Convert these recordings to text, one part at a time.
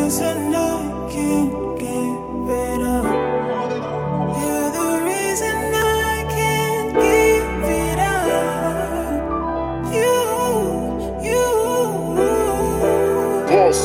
reason I can't give it up. You're the reason I can't give it up. You. Yes.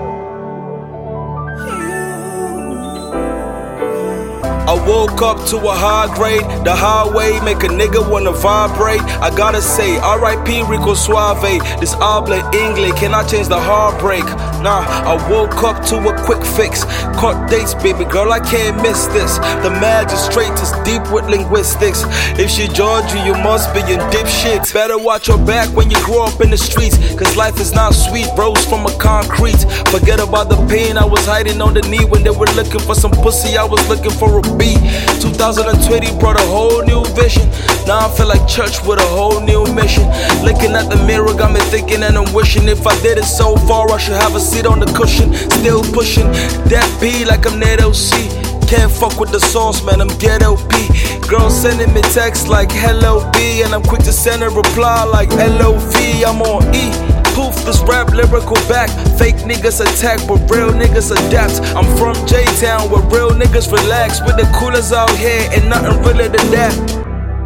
I woke up to a high grade, the highway make a nigga wanna vibrate. I gotta say, R.I.P. Rico Suave, this habla English, can I change the heartbreak? Nah, I woke up to a quick fix. Caught dates, baby girl, I can't miss this. The magistrate is deep with linguistics. If she judge you, you must be in deep shit. Better watch your back when you grow up in the streets, cause life is not sweet, rose from a concrete. Forget about the pain I was hiding on the knee. When they were looking for some pussy, I was looking for a beat. 2020 brought a whole new vision. Now I feel like church with a whole new mission. Looking at the mirror got me thinking and I'm wishing, if I did it so far, I should have a seat on the cushion. Still pushing that B like I'm Ned LC. Can't fuck with the sauce, man, I'm ghetto P. Girl sending me texts like hello B, and I'm quick to send a reply like LOV. I'm on E. Poof, this rap lyrical back. Fake niggas attack, but real niggas adapt. I'm from J-Town where real niggas relax. With the coolers out here and nothing realer than that.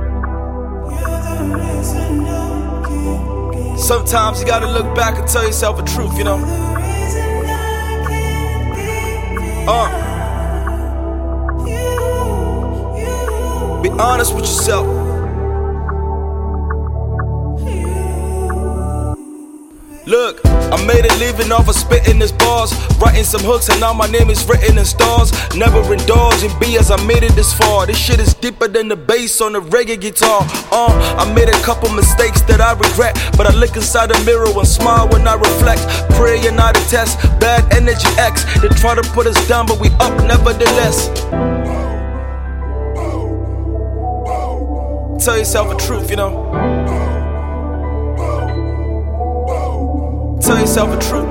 Sometimes you gotta look back and tell yourself the truth, you know. Be honest with yourself. Look, I made a living off of spitting these bars, writing some hooks and now my name is written in stars. Never indulge in BS, I made it this far. This shit is deeper than the bass on the reggae guitar. I made a couple mistakes that I regret, but I look inside the mirror and smile when I reflect. Pray and not a test, bad energy X. They try to put us down but we up nevertheless. Tell yourself the truth, you know. Tell yourself the truth.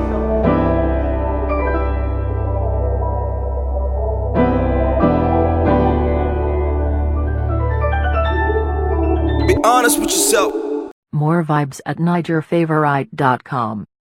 Be honest with yourself. More vibes at NigerFavorite.com.